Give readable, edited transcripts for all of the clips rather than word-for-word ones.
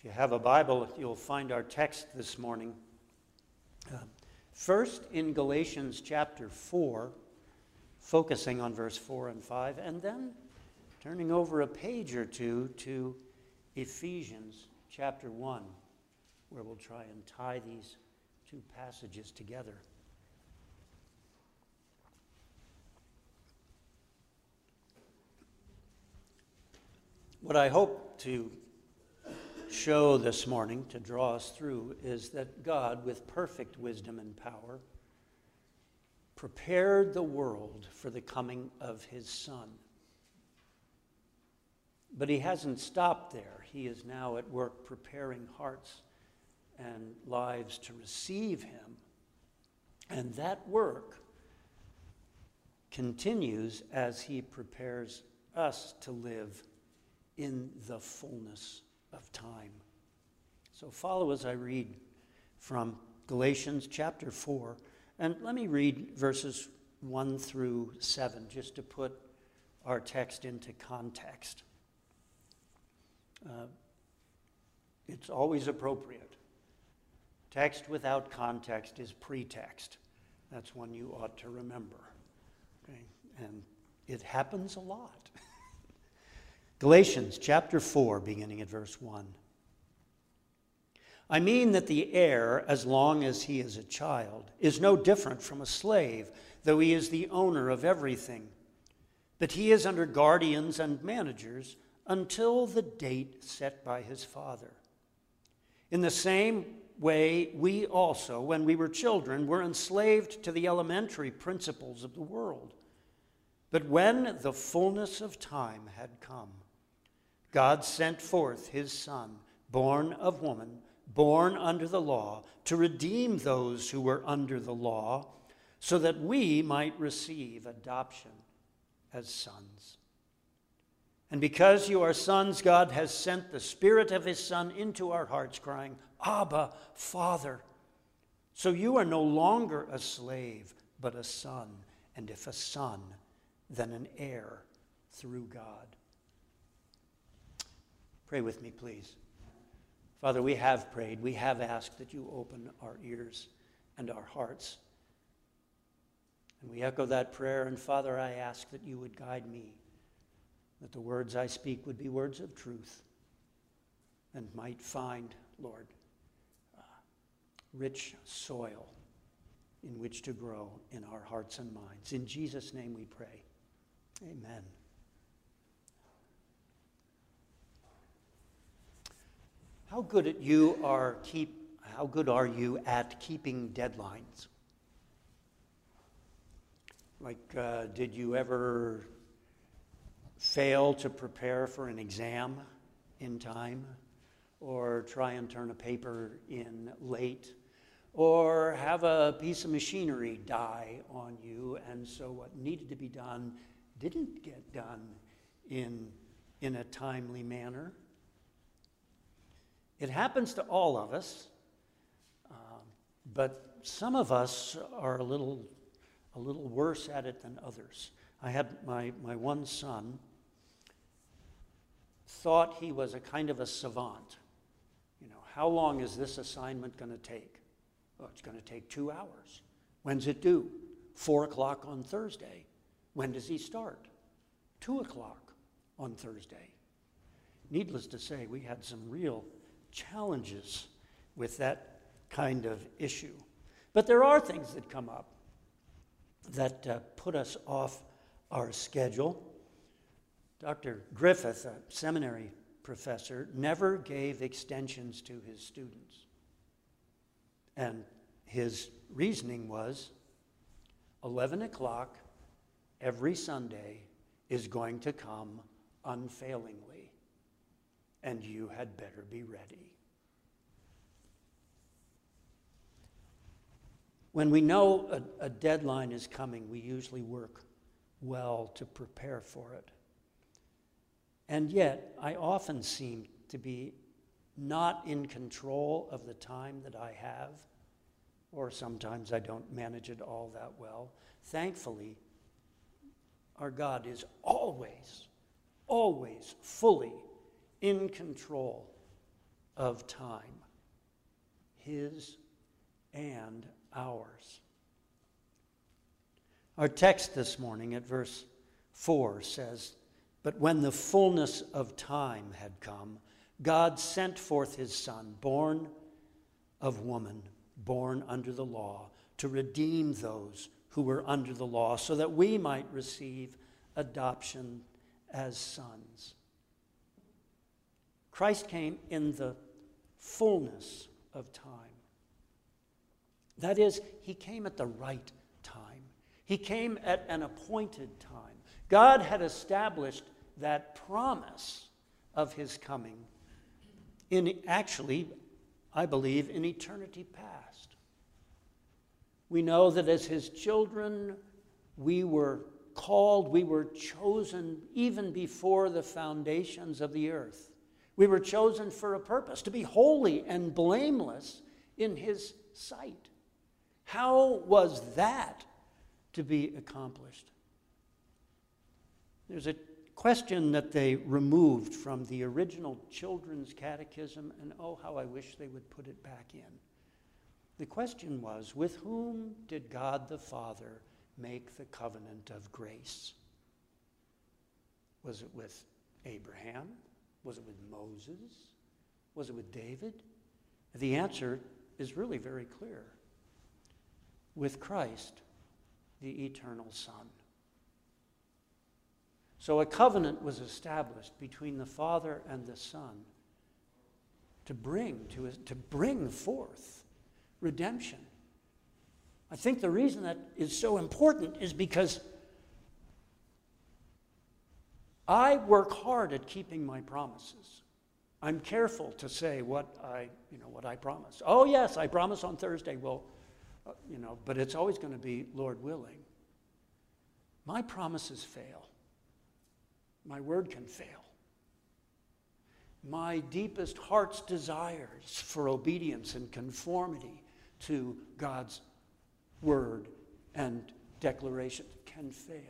you have a Bible, you'll find our text this morning. First in Galatians chapter 4, focusing on verse 4 and 5, and then turning over a page or two to Ephesians chapter 1, where we'll try and tie these two passages together. What I hope to show this morning, to draw us through, is that God, with perfect wisdom and power, prepared the world for the coming of his Son. But he hasn't stopped there. He is now at work preparing hearts and lives to receive him. And that work continues as he prepares us to live in the fullness of time. So follow as I read from Galatians chapter 4. And let me read verses 1 through 7, just to put our text into context. It's always appropriate. Text without context is pretext. That's one you ought to remember. Okay? And it happens a lot. Galatians chapter 4, beginning at verse 1. I mean that the heir, as long as he is a child, is no different from a slave, though he is the owner of everything. But he is under guardians and managers until the date set by his father. In the same way, we also, when we were children, were enslaved to the elementary principles of the world. But when the fullness of time had come, God sent forth his Son, born of woman, born under the law, to redeem those who were under the law, so that we might receive adoption as sons. And because you are sons, God has sent the Spirit of his Son into our hearts, crying, Abba, Father. So you are no longer a slave, but a son, and if a son, then an heir through God. Pray with me, please. Father, we have prayed. We have asked that you open our ears and our hearts. And we echo that prayer. And Father, I ask that you would guide me, that the words I speak would be words of truth and might find, Lord, rich soil in which to grow in our hearts and minds. In Jesus' name we pray. Amen. How good are you at keeping deadlines? Like, did you ever fail to prepare for an exam in time? Or try and turn a paper in late? Or have a piece of machinery die on you, and so what needed to be done didn't get done in a timely manner? It happens to all of us, but some of us are a little worse at it than others. I had my one son thought he was a kind of a savant. You know, how long is this assignment going to take? Well, it's going to take 2 hours. When's it due? 4 o'clock on Thursday. When does he start? 2 o'clock on Thursday. Needless to say, we had some real challenges with that kind of issue. But there are things that come up that put us off our schedule. Dr. Griffith, a seminary professor, never gave extensions to his students. And his reasoning was 11 o'clock every Sunday is going to come unfailingly, and you had better be ready. When we know a deadline is coming, we usually work well to prepare for it. And yet, I often seem to be not in control of the time that I have, or sometimes I don't manage it all that well. Thankfully, our God is always fully in control of time, his and ours. Our text this morning at verse 4 says, "But when the fullness of time had come, God sent forth his Son, born of woman, born under the law, to redeem those who were under the law, so that we might receive adoption as sons." Christ came in the fullness of time. That is, he came at the right time. He came at an appointed time. God had established that promise of his coming I believe, in eternity past. We know that as his children, we were called, we were chosen even before the foundations of the earth. We were chosen for a purpose, to be holy and blameless in his sight. How was that to be accomplished? There's a question that they removed from the original children's catechism, and oh, how I wish they would put it back in. The question was, with whom did God the Father make the covenant of grace? Was it with Abraham? Was it with Moses? Was it with David? The answer is really very clear. With Christ, the eternal Son. So a covenant was established between the Father and the Son to bring forth redemption. I think the reason that is so important is because I work hard at keeping my promises. I'm careful to say what I promise. Oh yes, I promise on Thursday. Well, but it's always going to be Lord willing. My promises fail. My word can fail. My deepest heart's desires for obedience and conformity to God's word and declaration can fail.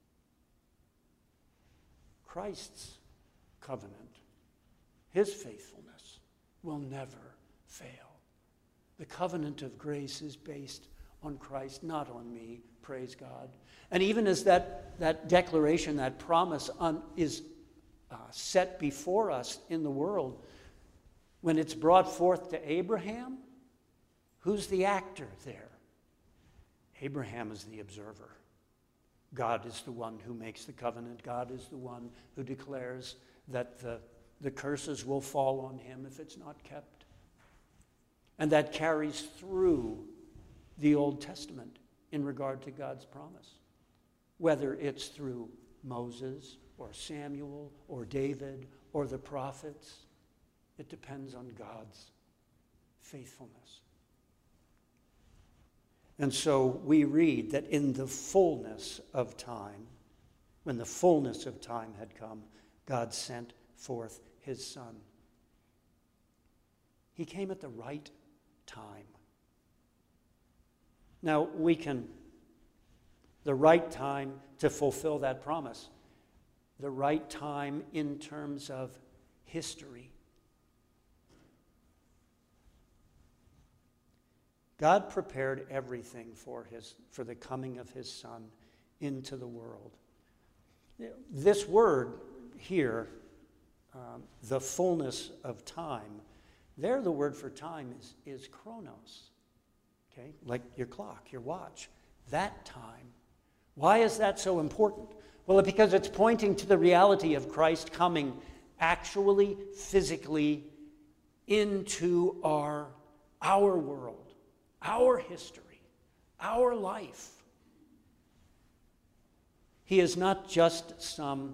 Christ's covenant, his faithfulness, will never fail. The covenant of grace is based on Christ, not on me, praise God. And even as that declaration, that promise is set before us in the world, when it's brought forth to Abraham, who's the actor there? Abraham is the observer. God is the one who makes the covenant. God is the one who declares that the curses will fall on him if it's not kept. And that carries through the Old Testament in regard to God's promise. Whether it's through Moses or Samuel or David or the prophets, it depends on God's faithfulness. And so we read that in the fullness of time, when the fullness of time had come, God sent forth his Son. He came at the right time. Now, the right time to fulfill that promise, the right time in terms of history. God prepared everything for the coming of his Son into the world. This word here, the fullness of time, there the word for time is chronos. Okay, like your clock, your watch, that time. Why is that so important? Well, because it's pointing to the reality of Christ coming actually, physically, into our world, our history, our life. He is not just some,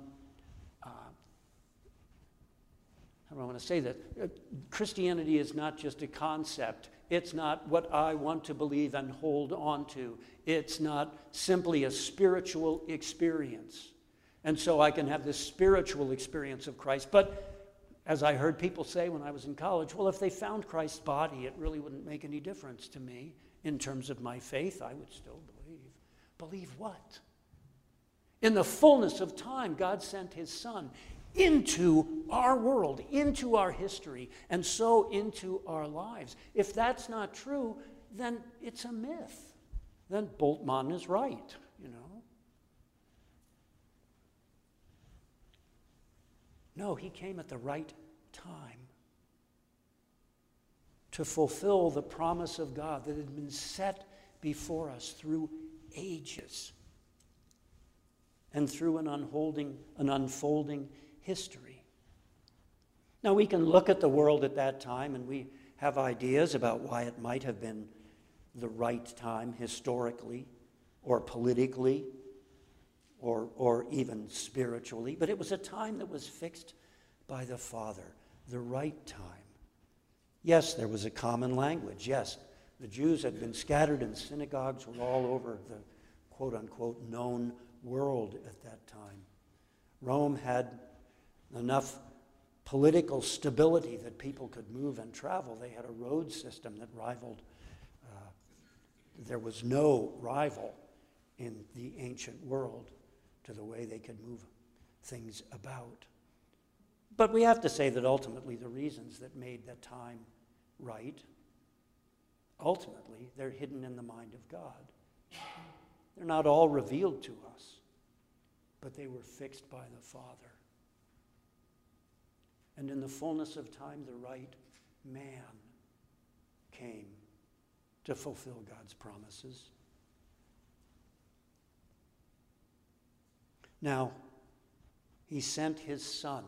how do I want to say that? Christianity is not just a concept. It's not what I want to believe and hold on to. It's not simply a spiritual experience. And so I can have this spiritual experience of Christ. But as I heard people say when I was in college, well, if they found Christ's body, it really wouldn't make any difference to me in terms of my faith. I would still believe. Believe what? In the fullness of time, God sent his Son into our world, into our history, and so into our lives. If that's not true, then it's a myth. Then Bultmann is right, you know. No, he came at the right time to fulfill the promise of God that had been set before us through ages and through an unfolding history. Now, we can look at the world at that time and we have ideas about why it might have been the right time historically or politically or even spiritually, but it was a time that was fixed by the Father, the right time. Yes, there was a common language. Yes, the Jews had been scattered and synagogues were all over the quote-unquote known world at that time. Rome had enough political stability that people could move and travel. They had a road system that rivaled. There was no rival in the ancient world to the way they could move things about. But we have to say that ultimately the reasons that made that time right, ultimately they're hidden in the mind of God. They're not all revealed to us, but they were fixed by the Father. And in the fullness of time, the right man came to fulfill God's promises. Now, he sent his Son,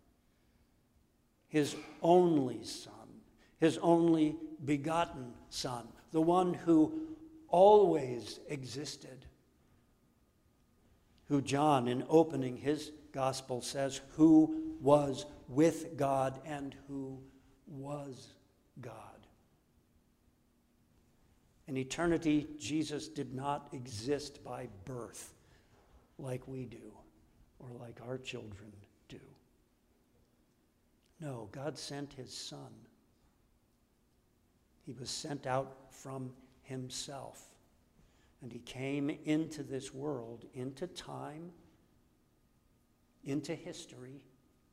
his only Son, his only begotten Son, the one who always existed, who John, in opening his gospel, says, who was with God and who was God. In eternity, Jesus did not exist by birth like we do or like our children do. No, God sent his Son. He was sent out from himself. And he came into this world, into time, into history,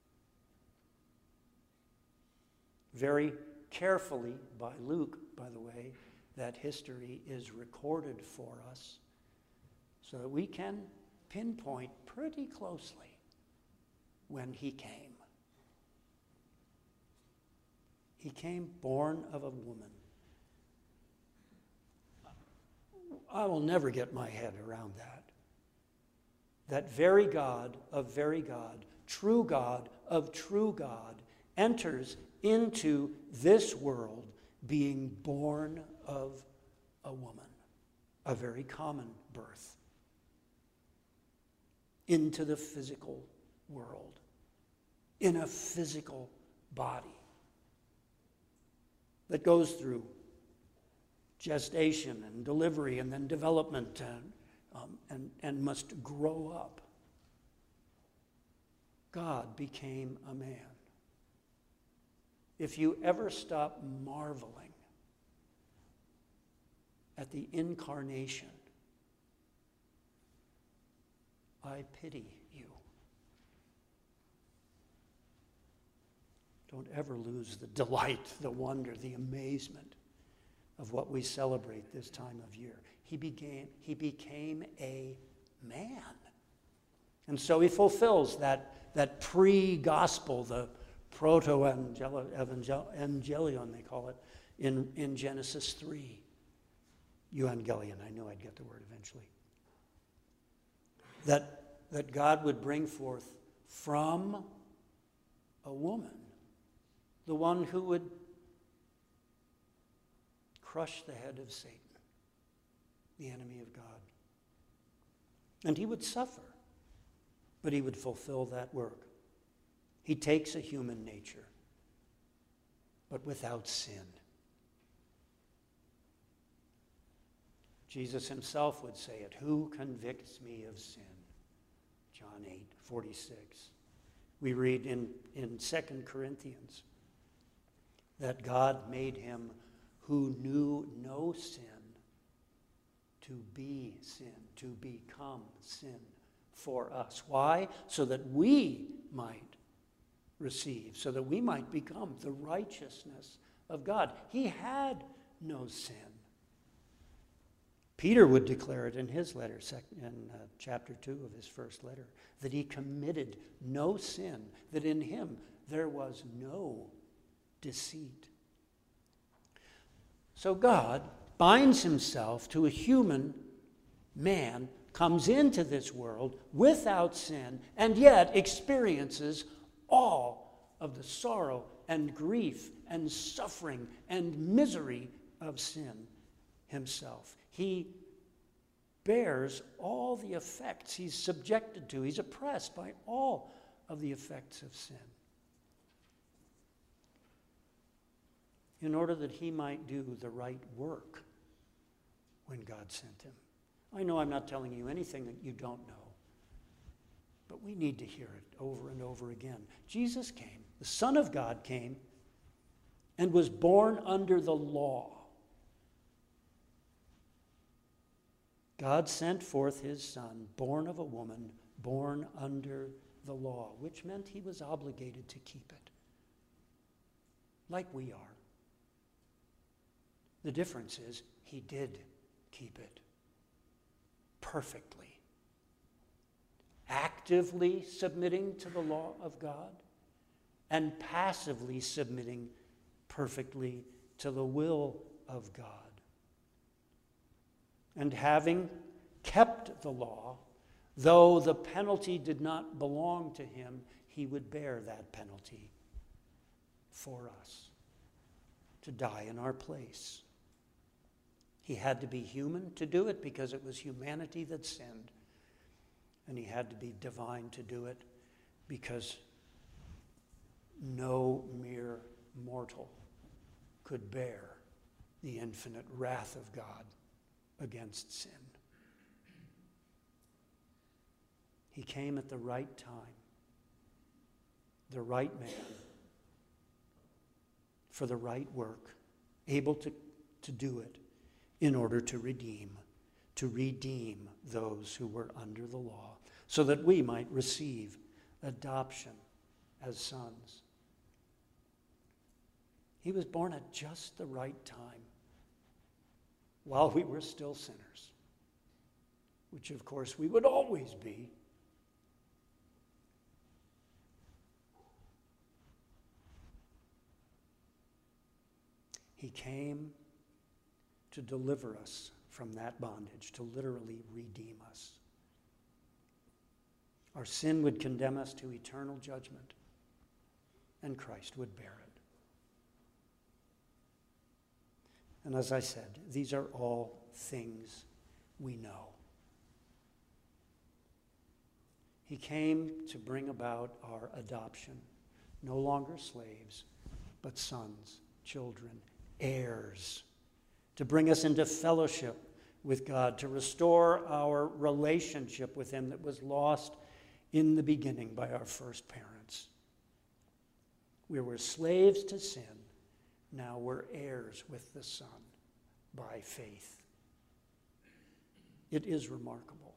very carefully by Luke, by the way. That history is recorded for us so that we can pinpoint pretty closely when he came. He came born of a woman. I will never get my head around that. That very God of very God, true God of true God, enters into this world being born of a woman, a very common birth, into the physical world, in a physical body that goes through gestation and delivery and then development and must grow up. God became a man. If you ever stop marveling at the incarnation, I pity you. Don't ever lose the delight, the wonder, the amazement of what we celebrate this time of year. He became a man. And so he fulfills that pre-gospel, the proto-evangelion, they call it, in Genesis 3. Evangelion, I knew I'd get the word eventually. That God would bring forth from a woman the one who would crush the head of Satan, the enemy of God. And he would suffer, but he would fulfill that work. He takes a human nature, but without sin. Jesus himself would say it, "Who convicts me of sin?" John 8:46. We read in 2 Corinthians that God made him who knew no sin to be sin, to become sin for us. Why? So that we might receive, so that we might become the righteousness of God. He had no sin. Peter would declare it in his letter, in chapter 2 of his first letter, that he committed no sin, that in him there was no deceit. So God binds himself to a human man, comes into this world without sin, and yet experiences all of the sorrow and grief and suffering and misery of sin himself. He bears all the effects he's subjected to. He's oppressed by all of the effects of sin, in order that he might do the right work when God sent him. I know I'm not telling you anything that you don't know, but we need to hear it over and over again. Jesus came, the Son of God came, and was born under the law. God sent forth his Son, born of a woman, born under the law, which meant he was obligated to keep it, like we are. The difference is he did keep it perfectly, actively submitting to the law of God and passively submitting perfectly to the will of God. And having kept the law, though the penalty did not belong to him, he would bear that penalty for us, to die in our place. He had to be human to do it because it was humanity that sinned. And he had to be divine to do it because no mere mortal could bear the infinite wrath of God against sin. He came at the right time, the right man, for the right work, able to do it in order to redeem those who were under the law, so that we might receive adoption as sons. He was born at just the right time, while we were still sinners, which of course we would always be. He came to deliver us from that bondage, to literally redeem us. Our sin would condemn us to eternal judgment, and Christ would bear it. And as I said, these are all things we know. He came to bring about our adoption, no longer slaves, but sons, children, heirs, to bring us into fellowship with God, to restore our relationship with him that was lost in the beginning by our first parents. We were slaves to sin. Now we're heirs with the Son by faith. It is remarkable.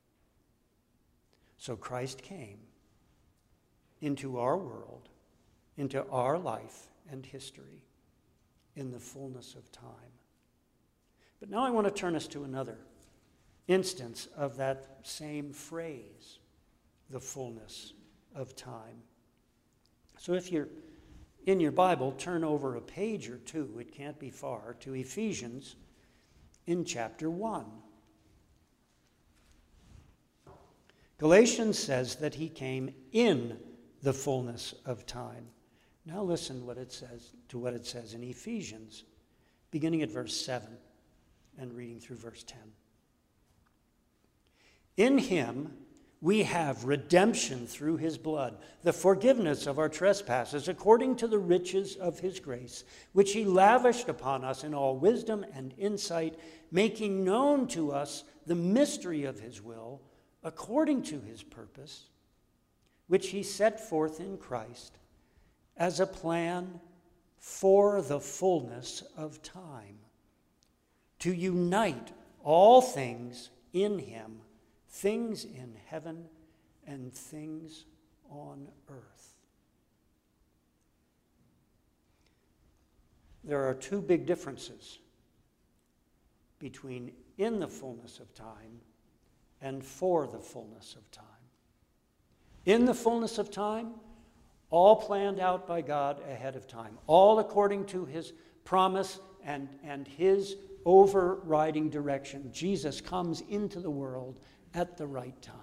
So Christ came into our world, into our life and history in the fullness of time. But now I want to turn us to another instance of that same phrase, the fullness of time. So if you're in your Bible, turn over a page or two, it can't be far, to Ephesians in chapter 1. Galatians says that he came in the fullness of time. Now listen what it says in Ephesians, beginning at verse 7 and reading through verse 10. In him we have redemption through his blood, the forgiveness of our trespasses, according to the riches of his grace, which he lavished upon us in all wisdom and insight, making known to us the mystery of his will, according to his purpose, which he set forth in Christ as a plan for the fullness of time, to unite all things in him, things in heaven and things on earth. there are two big differences between in the fullness of time and for the fullness of time. In the fullness of time, all planned out by God ahead of time, all according to his promise and his overriding direction. Jesus comes into the world at the right time.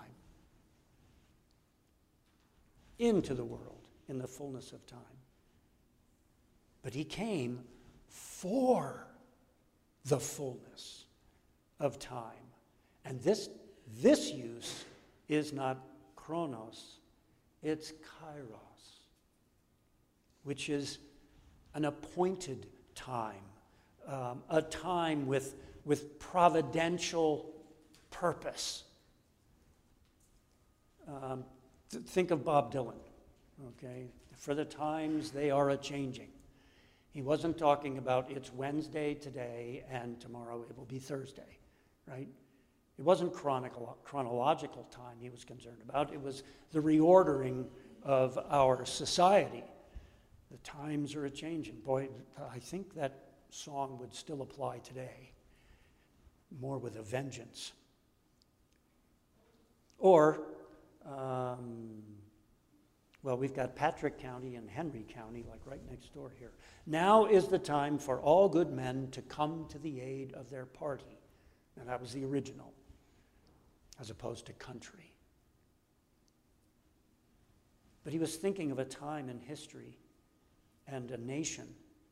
Into the world in the fullness of time. But he came for the fullness of time. And this use is not chronos, it's kairos, which is an appointed time, a time with providential purpose. Think of Bob Dylan, okay? For the times they are a-changing. He wasn't talking about it's Wednesday today and tomorrow it will be Thursday, right? It wasn't chronological time he was concerned about. It was the reordering of our society. The times are a-changing. Boy, I think that song would still apply today, more with a vengeance. Or, well, we've got Patrick County and Henry County, like right next door here. Now is the time for all good men to come to the aid of their party. And that was the original, as opposed to country. But he was thinking of a time in history and a nation.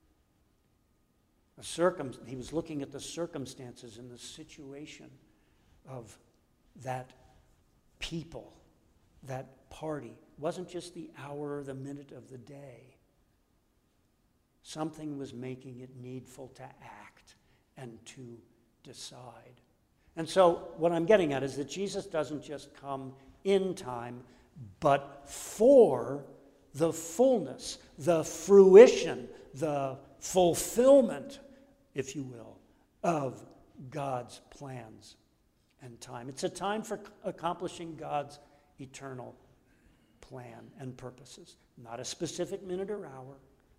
He was looking at the circumstances and the situation of that people, that party. It wasn't just the hour or the minute of the day. Something was making it needful to act and to decide. And so what I'm getting at is that Jesus doesn't just come in time, but for the fullness, the fruition, the fulfillment, if you will, of God's plans and time. It's a time for accomplishing God's eternal plan and purposes. Not a specific minute or hour,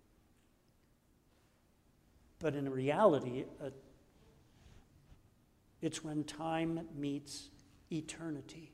but in reality, it's when time meets eternity.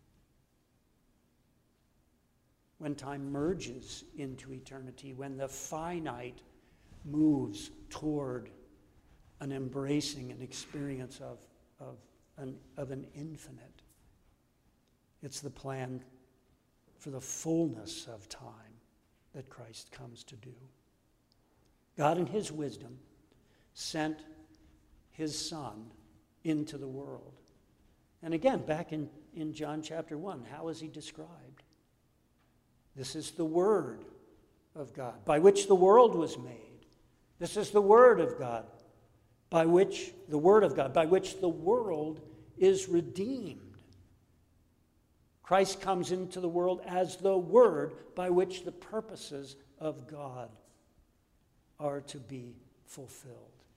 When time merges into eternity, when the finite moves toward an embracing an experience of an infinite. It's the plan for the fullness of time that Christ comes to do. God in his wisdom sent his Son into the world. And again, back in John chapter 1, how is he described? This is the Word of God, by which the world was made. This is the Word of God, by which the world is redeemed. Christ comes into the world as the Word by which the purposes of God are to be fulfilled.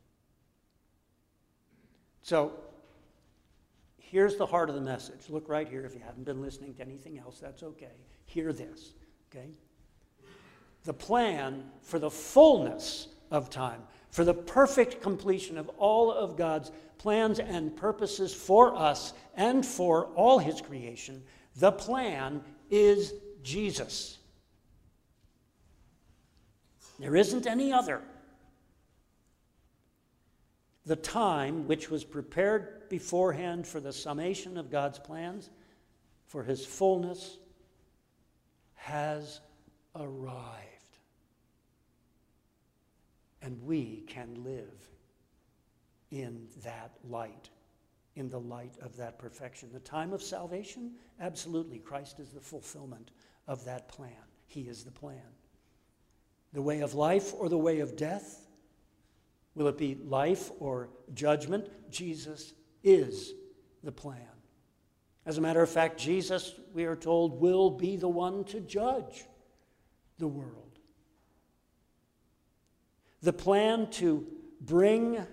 So, here's the heart of the message. Look right here. If you haven't been listening to anything else, that's okay. Hear this, okay? The plan for the fullness of time, for the perfect completion of all of God's plans and purposes for us and for all his creation, the plan is Jesus. There isn't any other. The time which was prepared beforehand for the summation of God's plans, for his fullness, has arrived. And we can live in that light, in the light of that perfection. The time of salvation, absolutely, Christ is the fulfillment of that plan. He is the plan. The way of life or the way of death? Will it be life or judgment? Jesus is the plan. As a matter of fact, Jesus, we are told, will be the one to judge the world. The plan to bring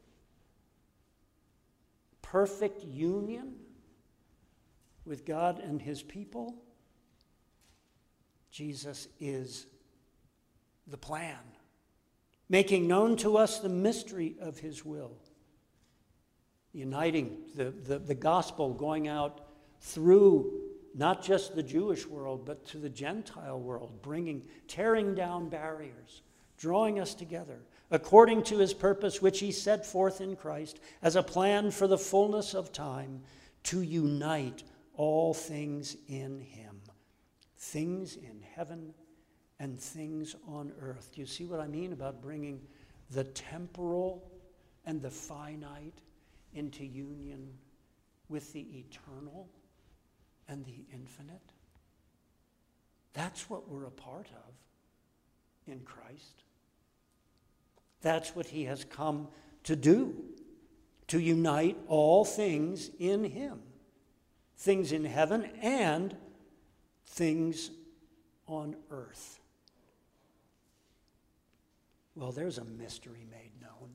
perfect union with God and his people, Jesus is the plan. making known to us the mystery of his will, uniting the gospel going out through not just the Jewish world, but to the Gentile world, tearing down barriers, drawing us together, according to his purpose, which he set forth in Christ as a plan for the fullness of time, to unite all things in him, things in heaven and things on earth. Do you see what I mean about bringing the temporal and the finite into union with the eternal and the infinite? That's what we're a part of in Christ. That's what he has come to do, to unite all things in him, things in heaven and things on earth. Well, there's a mystery made known.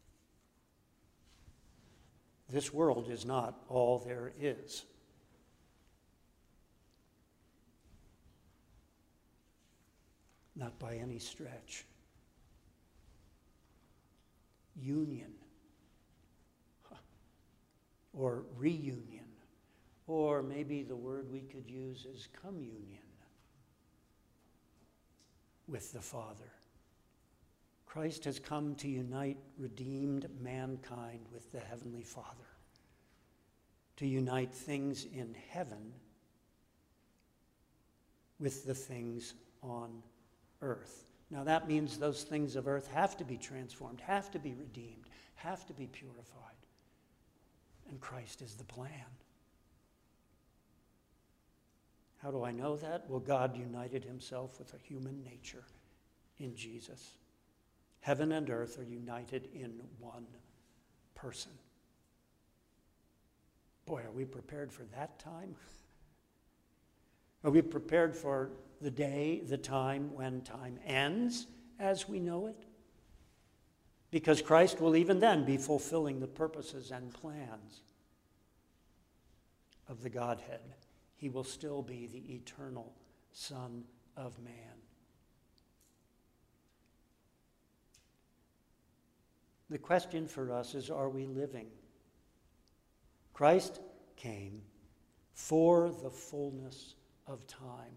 This world is not all there is. Not by any stretch. Union, or reunion, or maybe the word we could use is communion with the Father. Christ has come to unite redeemed mankind with the Heavenly Father, to unite things in heaven with the things on earth. Now that means those things of earth have to be transformed, have to be redeemed, have to be purified. And Christ is the plan. How do I know that? Well, God united himself with a human nature in Jesus. Heaven and earth are united in one person. Boy, are we prepared for that time? Are we prepared for the day, the time when time ends as we know it? Because Christ will even then be fulfilling the purposes and plans of the Godhead. He will still be the eternal Son of Man. The question for us is, are we living? Christ came for the fullness of time.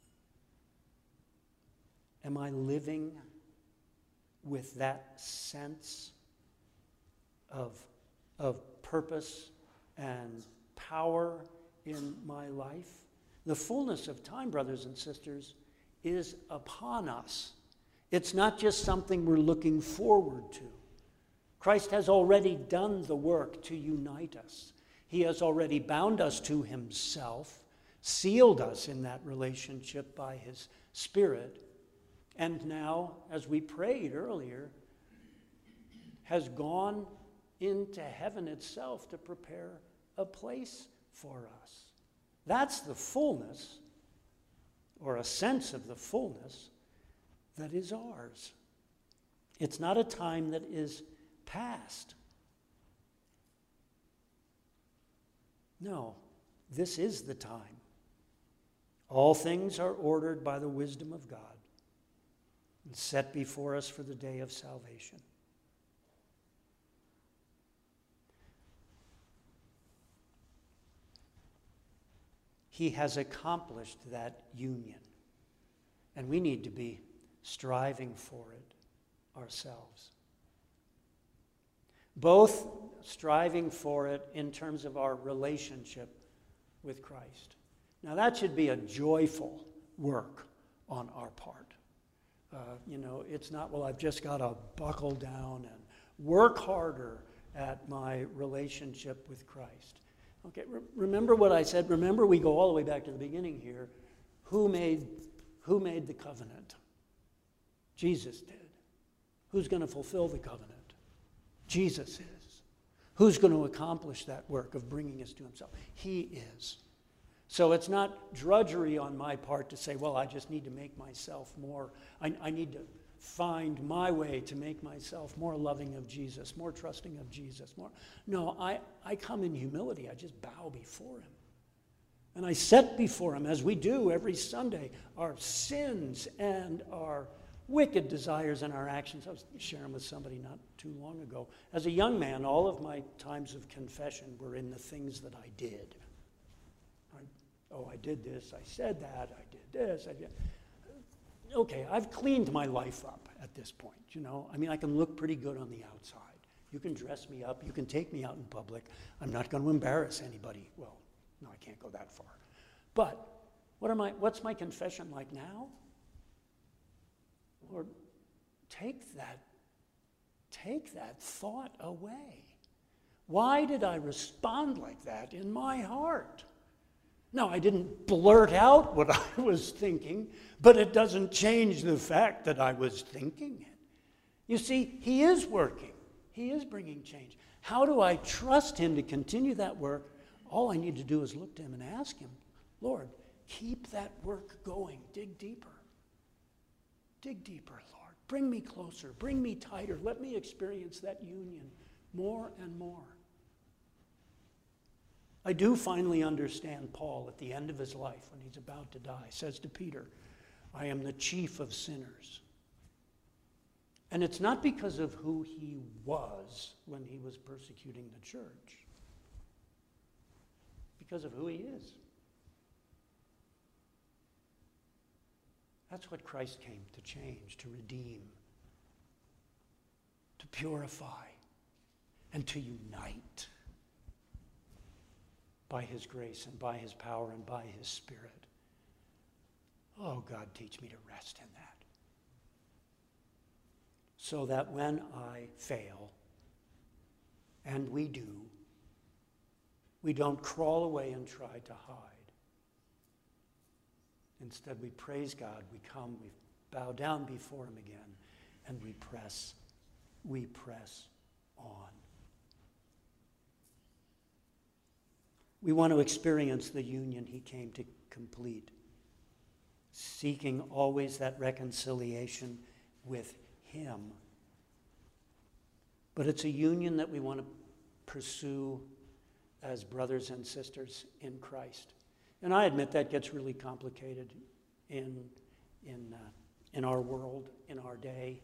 Am I living with that sense of purpose and power in my life? The fullness of time, brothers and sisters, is upon us. It's not just something we're looking forward to. Christ has already done the work to unite us. He has already bound us to himself, sealed us in that relationship by his Spirit, and now, as we prayed earlier, has gone into heaven itself to prepare a place for us. That's the fullness, or a sense of the fullness, that is ours. It's not a time that is past. No, this is the time. All things are ordered by the wisdom of God and set before us for the day of salvation. He has accomplished that union, and we need to be striving for it ourselves. Both striving for it in terms of our relationship with Christ. Now that should be a joyful work on our part. It's not, well, I've just got to buckle down and work harder at my relationship with Christ. Okay, remember what I said. Remember, we go all the way back to the beginning here. Who made the covenant? Jesus did. Who's going to fulfill the covenant? Jesus is. Who's going to accomplish that work of bringing us to himself? He is. So it's not drudgery on my part to say, well, I just need to make myself more, I need to find my way to make myself more loving of Jesus, more trusting of Jesus. No, I come in humility. I just bow before him. And I set before him, as we do every Sunday, our sins and our wicked desires in our actions. I was sharing with somebody not too long ago. As a young man, all of my times of confession were in the things that I did. I did this, I said that, I did this, I did. Okay, I've cleaned my life up at this point, I mean, I can look pretty good on the outside. You can dress me up, you can take me out in public. I'm not going to embarrass anybody. Well, no, I can't go that far. But what's my confession like now? Lord, take that thought away. Why did I respond like that in my heart? No, I didn't blurt out what I was thinking, but it doesn't change the fact that I was thinking it. You see, he is working. He is bringing change. How do I trust him to continue that work? All I need to do is look to him and ask him, Lord, keep that work going. Dig deeper. Dig deeper, Lord. Bring me closer. Bring me tighter. Let me experience that union more and more. I do finally understand Paul at the end of his life when he's about to die. Says to Peter, I am the chief of sinners. And it's not because of who he was when he was persecuting the church. Because of who he is. That's what Christ came to change, to redeem, to purify, and to unite by his grace and by his power and by his Spirit. Oh, God, teach me to rest in that. So that when I fail, and we do, we don't crawl away and try to hide. Instead, we praise God, we come, we bow down before him again, and we press on. We want to experience the union he came to complete, seeking always that reconciliation with him. But it's a union that we want to pursue as brothers and sisters in Christ. And I admit that gets really complicated in our world, in our day.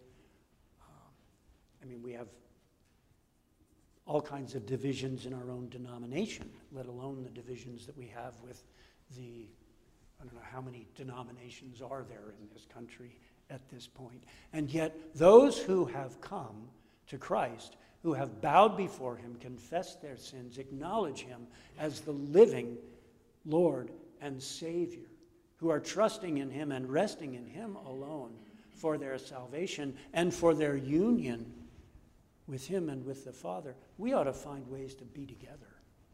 We have all kinds of divisions in our own denomination, let alone the divisions that we have with I don't know how many denominations are there in this country at this point. And yet, those who have come to Christ, who have bowed before him, confessed their sins, acknowledge him as the living Lord and Savior, who are trusting in him and resting in him alone for their salvation and for their union with him and with the Father, we ought to find ways to be together.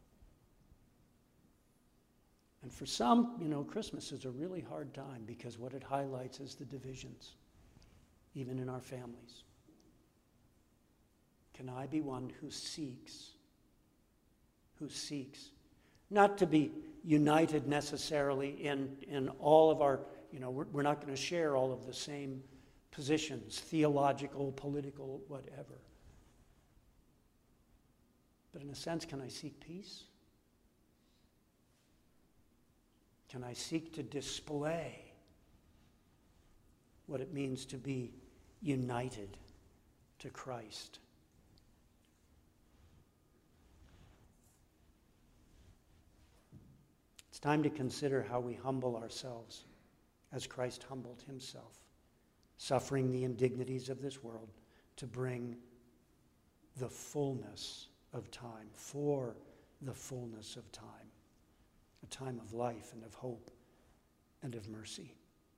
And for some, Christmas is a really hard time because what it highlights is the divisions, even in our families. Can I be one who seeks not to be united necessarily in all of our, we're not going to share all of the same positions, theological, political, whatever. But in a sense, can I seek peace? Can I seek to display what it means to be united to Christ? It's time to consider how we humble ourselves as Christ humbled himself, suffering the indignities of this world to bring the fullness of time, for the fullness of time, a time of life and of hope and of mercy.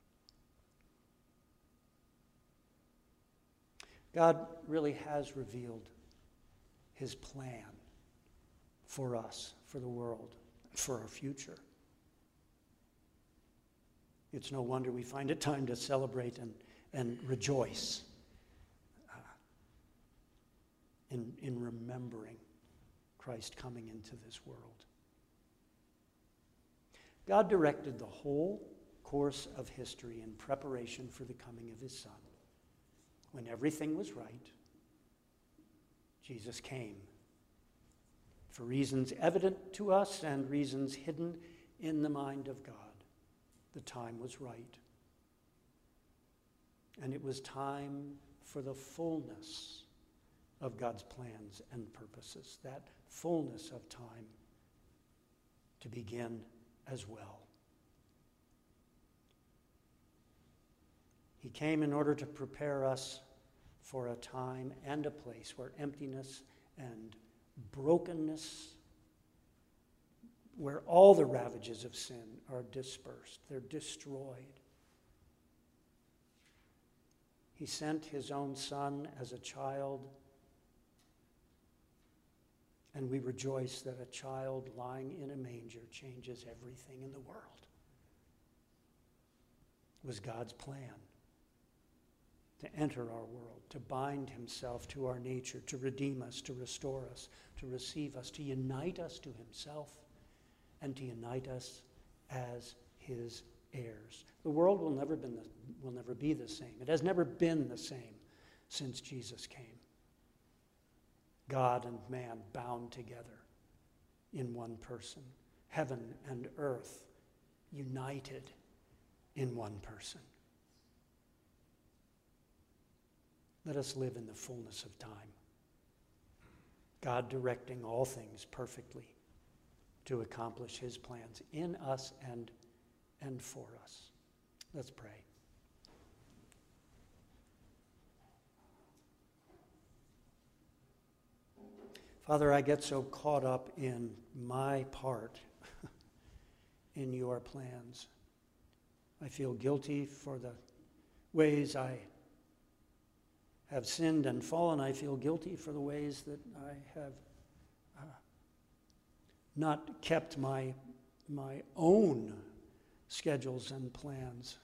God really has revealed his plan for us, for the world, for our future. It's no wonder we find it time to celebrate and rejoice in remembering Christ coming into this world. God directed the whole course of history in preparation for the coming of his Son. When everything was right, Jesus came. For reasons evident to us and reasons hidden in the mind of God, the time was right. And it was time for the fullness of God's plans and purposes, that fullness of time to begin as well. He came in order to prepare us for a time and a place where emptiness and brokenness, where all the ravages of sin are dispersed, they're destroyed. He sent his own Son as a child, and we rejoice that a child lying in a manger changes everything in the world. It was God's plan to enter our world, to bind himself to our nature, to redeem us, to restore us, to receive us, to unite us to himself, and to unite us as his heirs. The world will never be the same. It has never been the same since Jesus came. God and man bound together in one person. Heaven and earth united in one person. Let us live in the fullness of time. God directing all things perfectly to accomplish his plans in us and for us. Let's pray. Father, I get so caught up in my part in your plans. I feel guilty for the ways I have sinned and fallen. I feel guilty for the ways that I have not kept my own schedules and plans.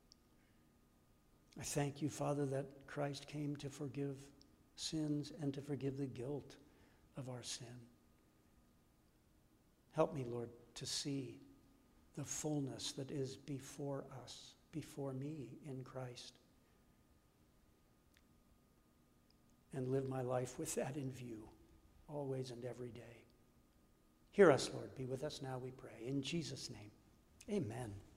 I thank you, Father, that Christ came to forgive sins and to forgive the guilt of our sin. Help me, Lord, to see the fullness that is before us, before me in Christ, and live my life with that in view, always and every day. Hear us, Lord. Be with us now, we pray. In Jesus' name, amen.